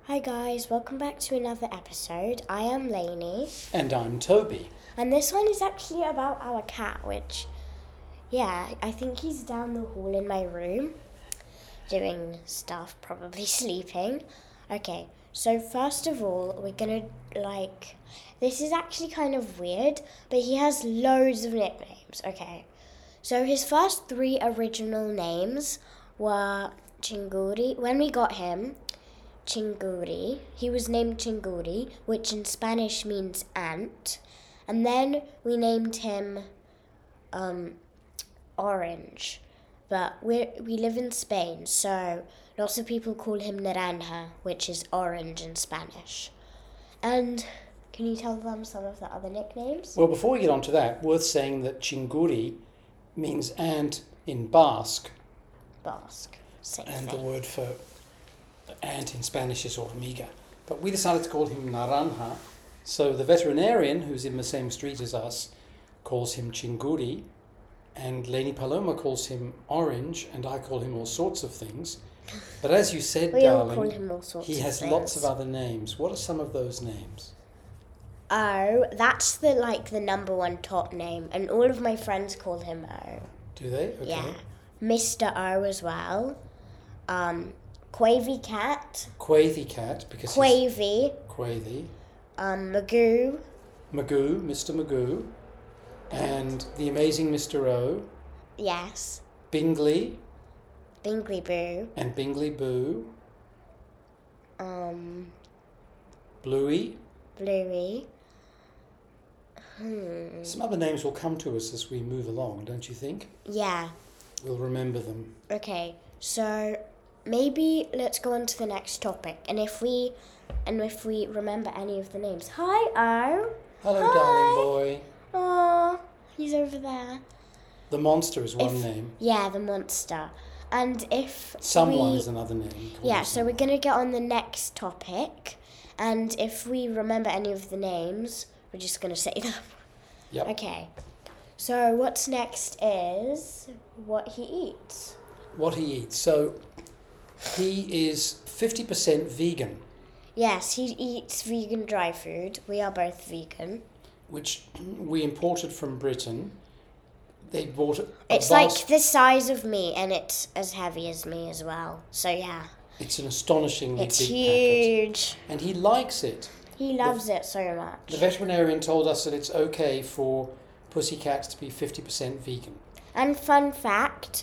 Hi guys, welcome back to another episode. I am Lainey. And I'm Toby. And this one is actually about our cat, which, I think he's down the hall in my room doing stuff, probably sleeping. Okay, so first of all, we're gonna, this is actually kind of weird, but he has loads of nicknames, okay. So his first 3 original names were Chinguri. When we got him, Chinguri. He was named Chinguri, which in Spanish means ant. And then we named him Orange. But we live in Spain, so lots of people call him Naranja, which is orange in Spanish. And can you tell them some of the other nicknames? Well, before we get on to that, worth saying that Chinguri means ant in Basque. Basque, same And thing. the word for ant in Spanish is hormiga. But we decided to call him Naranja. So the veterinarian, who's in the same street as us, calls him Chinguri. And Lainey Paloma calls him Orange, and I call him all sorts of things. But as you said, We all darling, call him all sorts he of has things. lots of other names. What are some of those names? O, that's the number one top name, and all of my friends call him O. Do they? Okay. Yeah. Mr. O as well. Quavy Cat. Quavy Cat, because he's Quavy. Quavy. Magoo. Magoo, Mr. Magoo. And the amazing Mr. O. Yes. Bingley Bingley Boo. and Bingley Boo. Bluey. Bluey. Some other names will come to us as we move along, don't you think? Yeah. We'll remember them. Okay. So maybe let's go on to the next topic. And if we remember any of the names. Hi, O. Hello, Hi. darling boy. Aw, he's over there. The monster is one name. Yeah, the monster. And if Someone we, is another name. Yeah, so we're going to get on the next topic. And if we remember any of the names, we're just going to say them. Yep. Okay. So what's next is what he eats. What he eats. So he is 50% vegan, Yes, he eats vegan dry food. We are both vegan. which we imported from Britain. They bought it. It's like the size of me, and it's as heavy as me as well. So yeah, It's an astonishingly it's big packet. huge. And he likes it. He loves it so much. The veterinarian told us that it's okay for pussycats to be 50% vegan. And fun fact,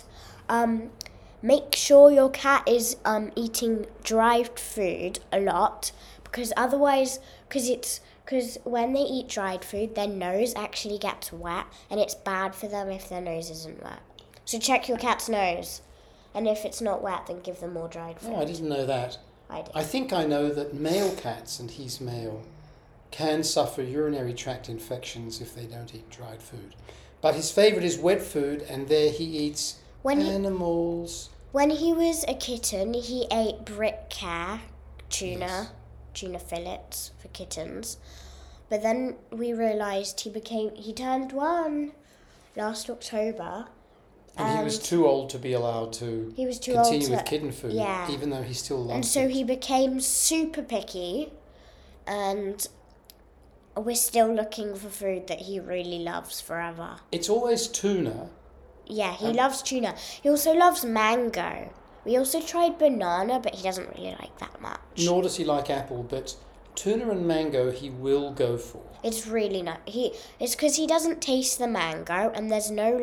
make sure your cat is eating dry food a lot, because otherwise, because when they eat dried food, their nose actually gets wet, and it's bad for them if their nose isn't wet. So check your cat's nose, and if it's not wet, then give them more dried food. Oh, I didn't know that. I did. I think I know that male cats, and he's male, can suffer urinary tract infections if they don't eat dried food. But his favourite is wet food, and there he eats animals. When he was a kitten, he ate brick care, tuna, Yes. tuna fillets for kittens. But then we realised he turned 1 last October. And he was too old to be allowed to He was too continue old to, with kitten food, yeah. even though he still loves And so it. he became super picky, and we're still looking for food that he really loves forever. It's always tuna. Yeah, he loves tuna. He also loves mango. We also tried banana, but he doesn't really like that much. Nor does he like apple, but tuna and mango he will go for. It's really not. It's because he doesn't taste the mango, and there's no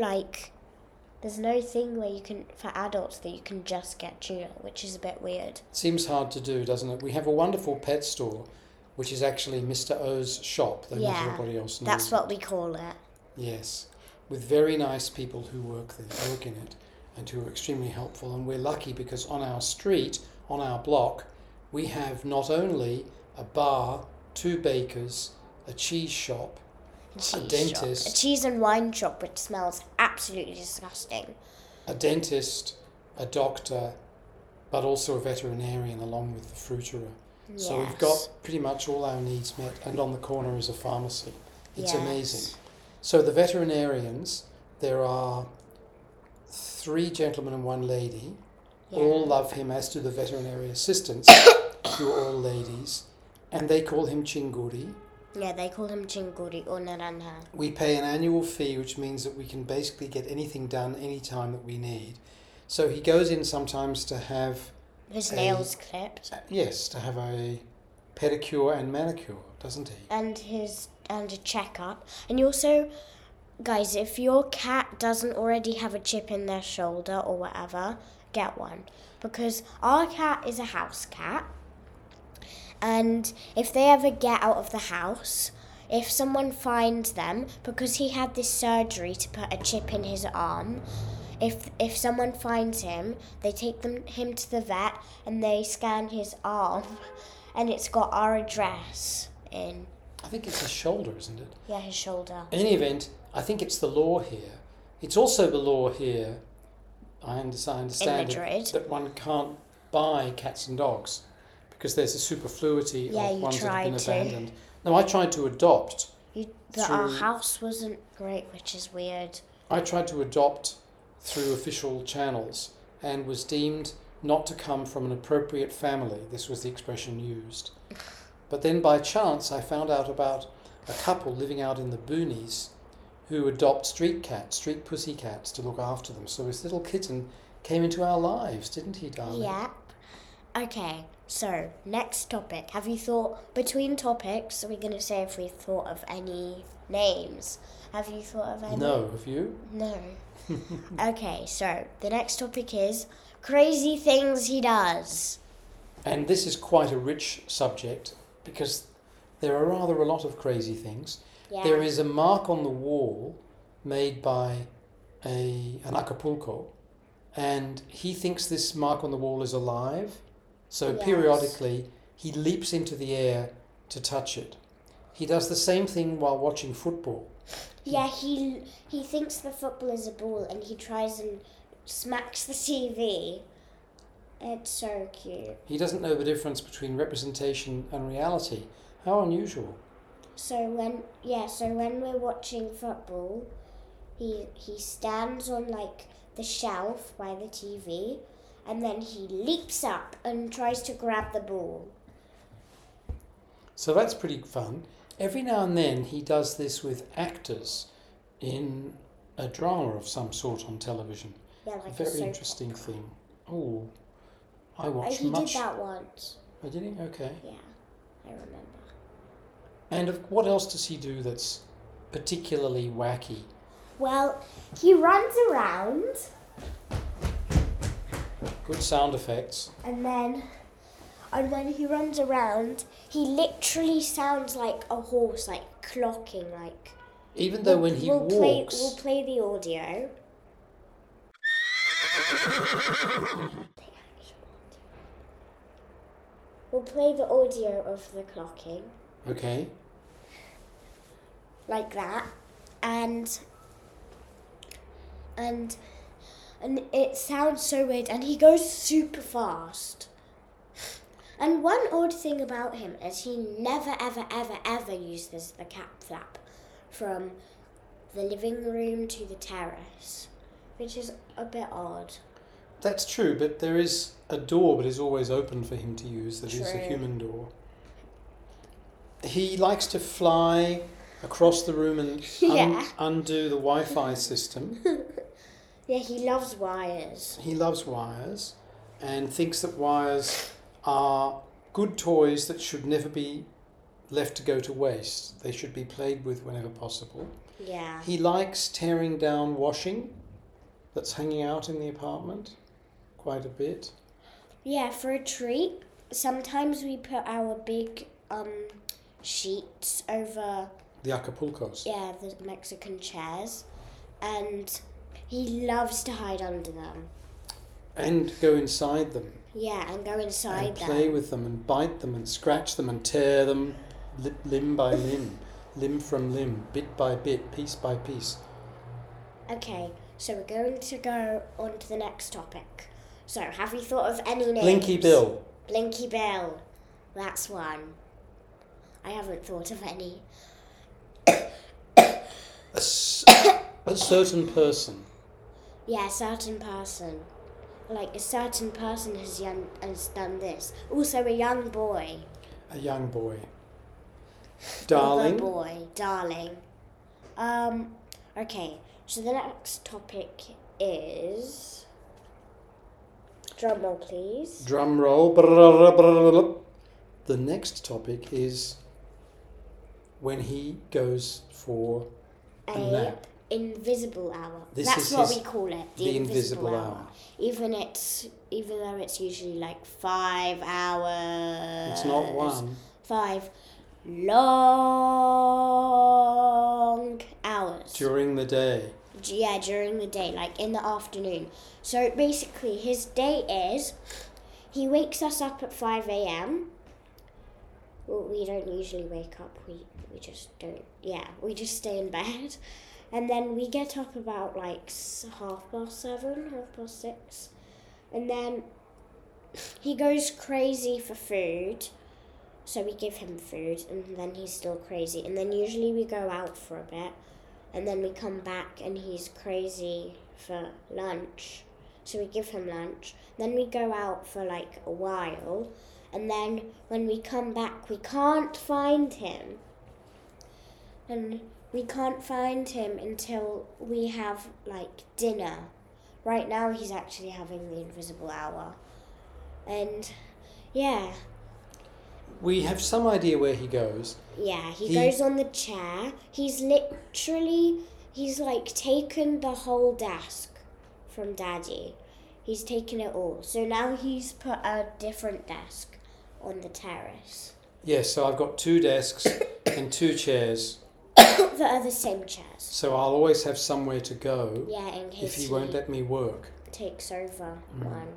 thing where you can, for adults, that you can just get tuna, which is a bit weird. Seems hard to do, doesn't it? We have a wonderful pet store, which is actually Mr. O's shop, though not everybody else knows. That's what we call it. Yes, with very nice people who work in it, and who are extremely helpful. And we're lucky because on our street, on our block, we have not only a bar, 2 bakers, a cheese shop, a dentist, A cheese and wine shop, which smells absolutely disgusting. a dentist, a doctor, but also a veterinarian along with the fruiterer. Yes. So we've got pretty much all our needs met, and on the corner is a pharmacy. It's Yes. amazing. So the veterinarians, there are 3 gentlemen and 1 lady, all love him, as do the veterinary assistants. few old ladies, and they call him Chinguri. Yeah, they call him Chinguri or Naranja. We pay an annual fee, which means that we can basically get anything done any time that we need. So he goes in sometimes to have His nails clipped. Yes, to have a pedicure and manicure, doesn't he? And a checkup. And you also, guys, if your cat doesn't already have a chip in their shoulder or whatever, get one. Because our cat is a house cat. And if they ever get out of the house, if someone finds them, because he had this surgery to put a chip in his arm, if someone finds him, they take him to the vet and they scan his arm, and it's got our address in. I think it's his shoulder, isn't it? Yeah, his shoulder. In any event, I think it's the law here. It's also the law here, I understand that one can't buy cats and dogs because there's a superfluity of ones that have been abandoned. No, I tried to adopt. But our house wasn't great, which is weird. I tried to adopt through official channels and was deemed not to come from an appropriate family. This was the expression used. But then by chance I found out about a couple living out in the boonies who adopt street pussy cats to look after them. So this little kitten came into our lives, didn't he, darling? Yeah. Okay, so next topic. Have you thought, between topics, we're going to say if we've thought of any names. Have you thought of any? No, have you? No. Okay, so the next topic is crazy things he does. And this is quite a rich subject because there are rather a lot of crazy things. Yeah. There is a mark on the wall made by an Acapulco, and he thinks this mark on the wall is alive. So periodically he leaps into the air to touch it. He does the same thing while watching football. Yeah, he thinks the football is a ball and he tries and smacks the TV. It's so cute. He doesn't know the difference between representation and reality. How unusual. So when we're watching football, he stands on like the shelf by the TV, and then he leaps up and tries to grab the ball. So that's pretty fun. Every now and then he does this with actors in a drama of some sort on television. Yeah, like a very interesting thing. Oh, I watched much. He did that once. Oh, did he? Okay. Yeah, I remember. And what else does he do that's particularly wacky? Well, he runs around. Good sound effects. And then he runs around, he literally sounds like a horse, like clocking, like. Even though when he walks. We'll play the audio. We'll play the audio of the clocking. Okay. Like that, and it sounds so weird, and he goes super fast. And one odd thing about him is he never, ever, ever, ever uses the cat flap from the living room to the terrace, which is a bit odd. That's true, but there is a door that is always open for him to use. That is a True. human door. He likes to fly across the room and undo the Wi-Fi system. Yeah, he loves wires. He loves wires and thinks that wires are good toys that should never be left to go to waste. They should be played with whenever possible. Yeah. He likes tearing down washing that's hanging out in the apartment quite a bit. Yeah, for a treat, sometimes we put our big sheets over The Acapulcos. the Mexican chairs, and he loves to hide under them. And go inside them. Yeah, and go inside and play them. with them and bite them and scratch them and tear them limb by limb from limb, bit by bit, piece by piece. Okay, so we're going to go on to the next topic. So, have you thought of any names? Blinky Bill. Blinky Bill. That's one. I haven't thought of any. A certain person. Yeah, certain person. like a certain person has done this. Also, a young boy. A young boy. Darling. A boy, darling. Okay, so the next topic is... Drum roll, please. Drum roll. The next topic is when he goes for a nap. Invisible hour. This That's is what we call it. the invisible hour. Even though it's usually like 5 hours. It's not 1. 5 long hours. During the day. Yeah, during the day, like in the afternoon. So basically, his day is, he wakes us up at 5 a.m. Well, we don't usually wake up. We just don't. Yeah, we just stay in bed. And then we get up about like 7:30, 6:30. And then he goes crazy for food. So we give him food, and then he's still crazy. And then usually we go out for a bit. And then we come back and he's crazy for lunch. So we give him lunch. Then we go out for like a while. And then when we come back, we can't find him. And we can't find him until we have like dinner. Right now he's actually having the invisible hour. And yeah. We have some idea where he goes. Yeah, he goes on the chair. He's like taken the whole desk from Daddy. He's taken it all. So now he's put a different desk on the terrace. Yes, so I've got 2 desks and 2 chairs. That are the same chairs. So I'll always have somewhere to go. Yeah, in case if he won't let me work. Takes over one.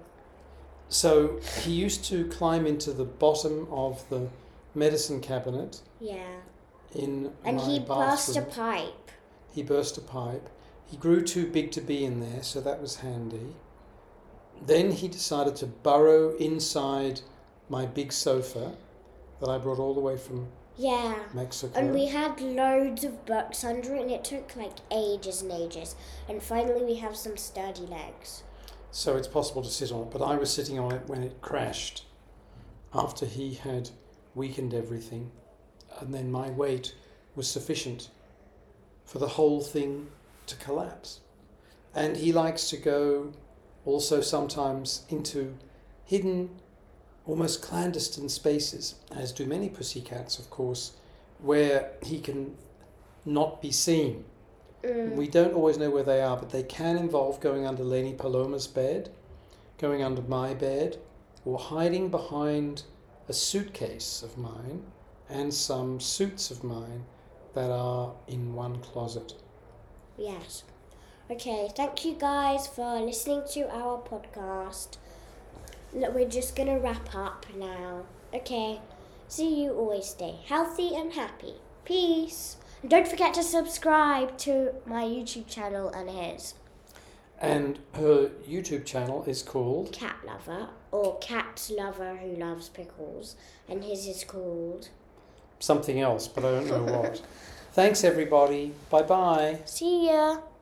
So he used to climb into the bottom of the medicine cabinet. Yeah. In and my he bathroom. burst a pipe. He burst a pipe. He grew too big to be in there, so that was handy. Then he decided to burrow inside my big sofa that I brought all the way from Mexico. And we had loads of books under it, and it took like ages and ages. And finally we have some sturdy legs. So it's possible to sit on it, but I was sitting on it when it crashed after he had weakened everything, and then my weight was sufficient for the whole thing to collapse. And he likes to go also sometimes into hidden, almost clandestine spaces, as do many pussycats, of course, where he can not be seen. We don't always know where they are, but they can involve going under Leni Paloma's bed, going under my bed, or hiding behind a suitcase of mine and some suits of mine that are in one closet. Yes. Okay, thank you guys for listening to our podcast. We're just going to wrap up now. Okay, see you, always stay healthy and happy. Peace. And don't forget to subscribe to my YouTube channel and his. And her YouTube channel is called Cat Lover, or Cat Lover Who Loves Pickles. And his is called something else, but I don't know what. Thanks everybody. Bye bye. See ya.